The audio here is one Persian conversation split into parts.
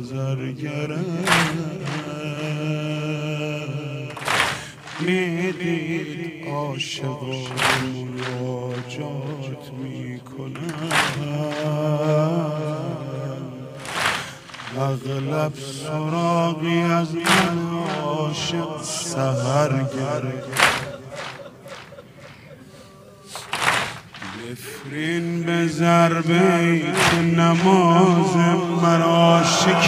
نظرگرم میدید عاشقان مناجات میکنم اغلب سراغی از من عاشق سحر گرفت بفرین به ضربه که نماز مرا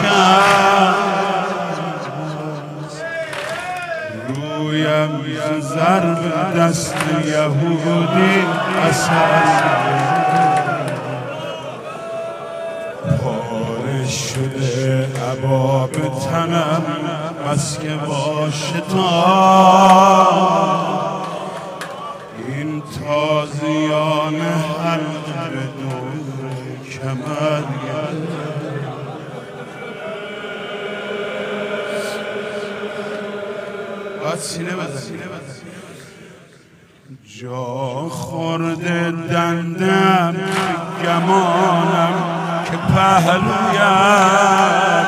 شکست رویم ضرب دست یهودی اثر پاره شده عبا به تنم بس که با شتاب این تازیان حلقه به دور کمر باید سینه بزن جا خورده دندم گمانم که پهلویم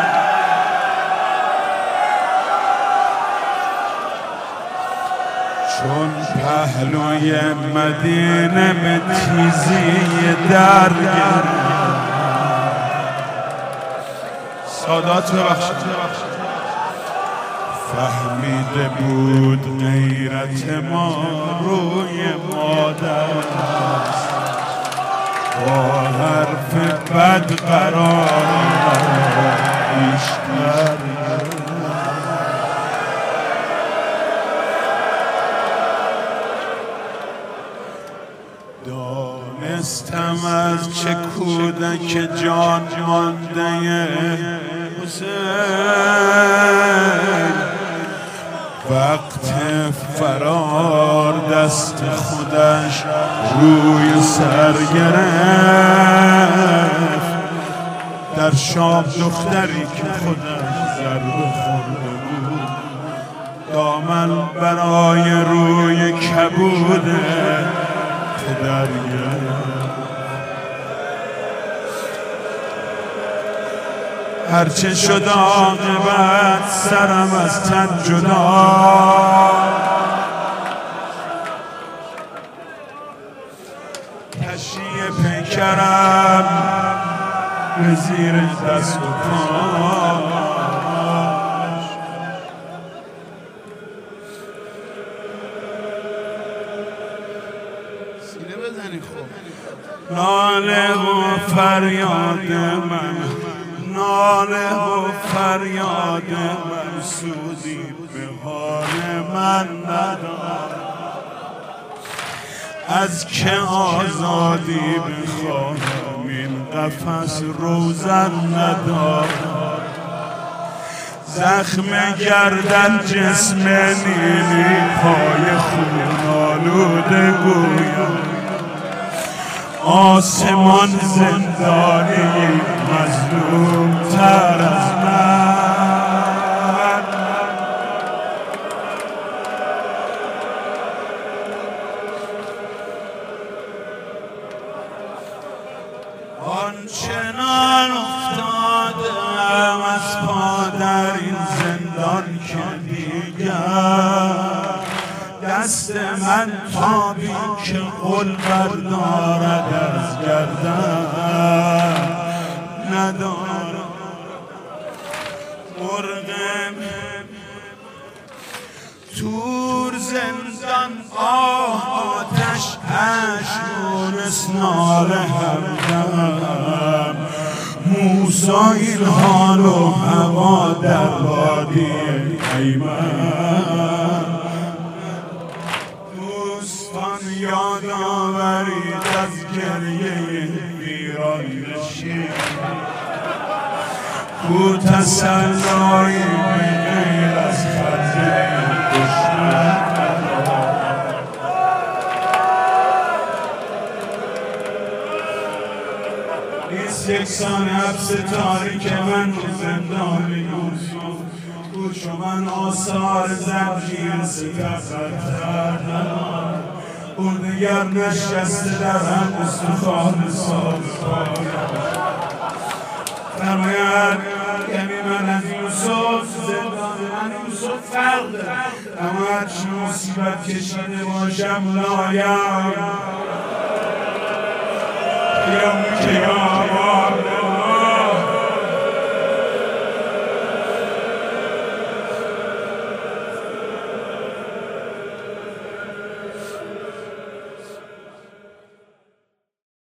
چون پهلوی مدینه به تیزی در سادات ببخشید فهمیده بود غیرت ما روی مادر است با حرف بد قرار بیشتر دانستم از چه کودک جان مانده حسین وقت فرار دست خودش روی سر گرفت در شام دختری که خودش ضربه خورده بود دامن برای روی کبود پدر گرفت هرچه شد عاقبت سرم از تن جدا تشییع پیکرم به زیر دست و پاش سینه بزنی خوب ناله و فریاد من ناله و فریاد من سودی به حال من ندارد از که آزادی بخواهم این قفس روزن ندارد زخم گردن جسم نیلی پای خون آلوده گویم آسمان زندانی مظلوم تر از من آنچنان افتادم از پا در این زندان که دیگر دست من تابی که قل بردارد از گردن ندارد مرغم تور زندان آتش اشمونس ناله همدم موسی این حال و هوا در وادی ایمن یاد آورید از گریه ویران نشین کو تسلایی به غیر از خنده دشمن نیست یکسان حبس تاریک من رو زندان یوسف کو چو من آثار زنجیر سپر ندارد اون دیگر نشسته در هم استخوان سال پایم فرماید یعنی من از یوسف زندان من یوسف فرق داره، اما هرچی مصیبت کشیده باشم لایم که یا